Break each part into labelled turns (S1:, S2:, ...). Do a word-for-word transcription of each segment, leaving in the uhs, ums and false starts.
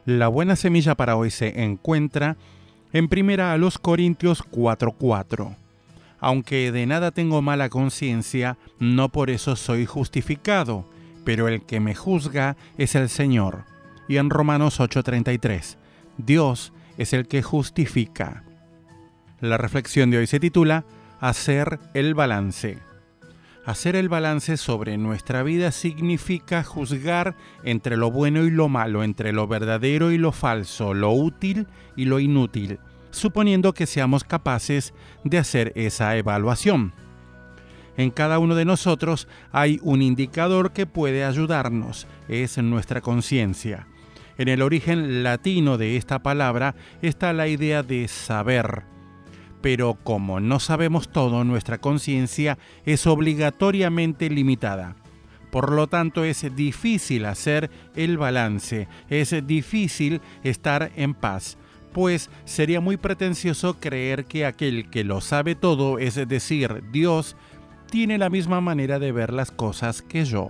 S1: La buena semilla para hoy se encuentra en Primera a los Corintios cuatro cuatro. Aunque de nada tengo mala conciencia, no por eso soy justificado, pero el que me juzga es el Señor. Y en Romanos ocho treinta y tres, Dios es el que justifica. La reflexión de hoy se titula Hacer el balance. Hacer el balance sobre nuestra vida significa juzgar entre lo bueno y lo malo, entre lo verdadero y lo falso, lo útil y lo inútil, suponiendo que seamos capaces de hacer esa evaluación. En cada uno de nosotros hay un indicador que puede ayudarnos, es nuestra conciencia. En el origen latino de esta palabra está la idea de saber. Pero como no sabemos todo, nuestra conciencia es obligatoriamente limitada. Por lo tanto, es difícil hacer el balance, es difícil estar en paz, pues sería muy pretencioso creer que aquel que lo sabe todo, es decir, Dios, tiene la misma manera de ver las cosas que yo.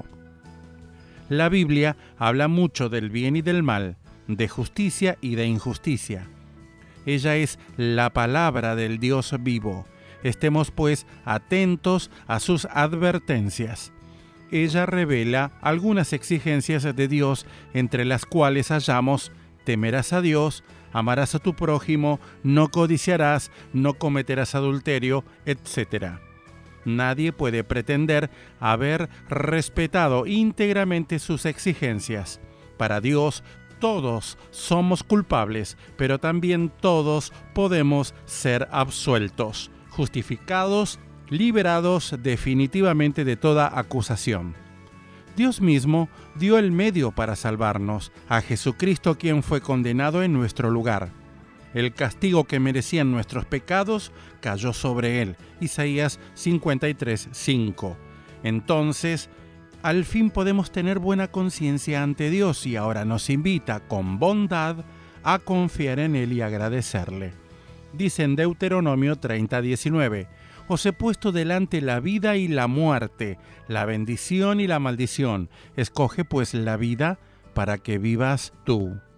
S1: La Biblia habla mucho del bien y del mal, de justicia y de injusticia. Ella es la palabra del Dios vivo. Estemos pues atentos a sus advertencias. Ella revela algunas exigencias de Dios, entre las cuales hallamos: temerás a Dios, amarás a tu prójimo, no codiciarás, no cometerás adulterio, etcétera. Nadie puede pretender haber respetado íntegramente sus exigencias. Para Dios, todos somos culpables, pero también todos podemos ser absueltos, justificados, liberados definitivamente de toda acusación. Dios mismo dio el medio para salvarnos, a Jesucristo, quien fue condenado en nuestro lugar. El castigo que merecían nuestros pecados cayó sobre él. Isaías cincuenta y tres, cinco. Entonces, al fin podemos tener buena conciencia ante Dios, y ahora nos invita con bondad a confiar en Él y agradecerle. Dice en Deuteronomio treinta, diecinueve, os he puesto delante la vida y la muerte, la bendición y la maldición. Escoge pues la vida para que vivas tú.